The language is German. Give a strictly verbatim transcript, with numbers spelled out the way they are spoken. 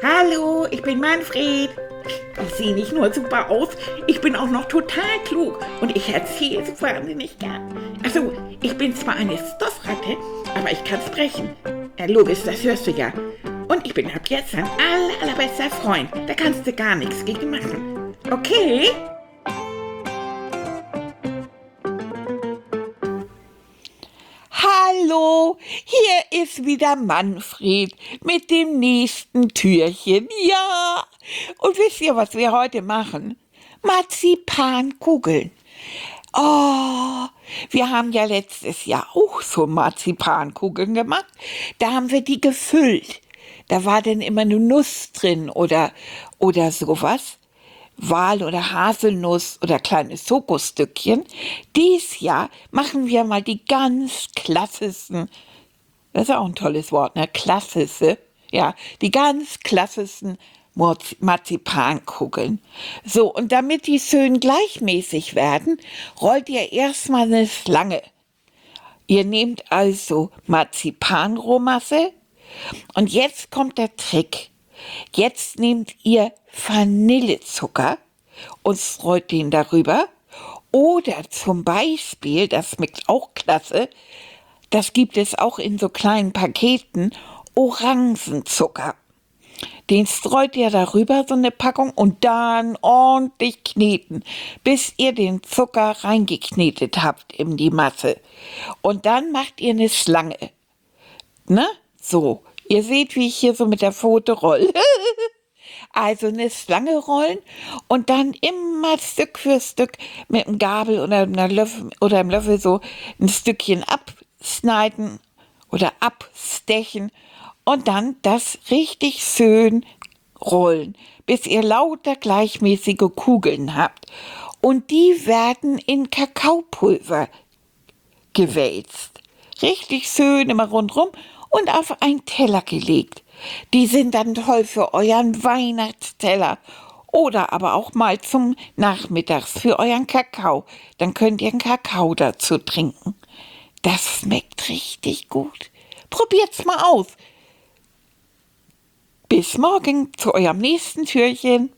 Hallo, ich bin Manfred. Ich sehe nicht nur super aus, ich bin auch noch total klug und ich erzähle so wahnsinnig gern. Also, ich bin zwar eine Stoffratte, aber ich kann sprechen. Ja, logisch, das hörst du ja. Und ich bin ab jetzt dein aller, allerbester Freund. Da kannst du gar nichts gegen machen. Okay? Hallo, hier ist wieder Manfred mit dem nächsten Türchen. Ja, und wisst ihr, was wir heute machen? Marzipankugeln. Oh, wir haben ja letztes Jahr auch so Marzipankugeln gemacht. Da haben wir die gefüllt. Da war dann immer eine Nuss drin oder, oder sowas. Wal- oder Haselnuss oder kleines Schokostückchen. Dies Jahr machen wir mal die ganz klassischsten, das ist auch ein tolles Wort, ne? Klassische, ja, die ganz klassischsten Marz- Marzipankugeln. So, und damit die schön gleichmäßig werden, rollt ihr erstmal eine Schlange. Ihr nehmt also Marzipanrohmasse und jetzt kommt der Trick. Jetzt nehmt ihr Vanillezucker und streut den darüber. Oder zum Beispiel, das schmeckt auch klasse, das gibt es auch in so kleinen Paketen, Orangenzucker. Den streut ihr darüber, so eine Packung, und dann ordentlich kneten, bis ihr den Zucker reingeknetet habt in die Masse. Und dann macht ihr eine Schlange. Ne? So. Ihr seht, wie ich hier so mit der Pfote roll. Also eine Schlange rollen und dann immer Stück für Stück mit einem Gabel oder einer Löffel oder einem Löffel so ein Stückchen abschneiden oder abstechen und dann das richtig schön rollen, bis ihr lauter gleichmäßige Kugeln habt. Und die werden in Kakaopulver gewälzt. Richtig schön immer rundrum und auf einen Teller gelegt. Die sind dann toll für euren Weihnachtsteller oder aber auch mal zum Nachmittags für euren Kakao. Dann könnt ihr einen Kakao dazu trinken. Das schmeckt richtig gut. Probiert's mal aus. Bis morgen zu eurem nächsten Türchen.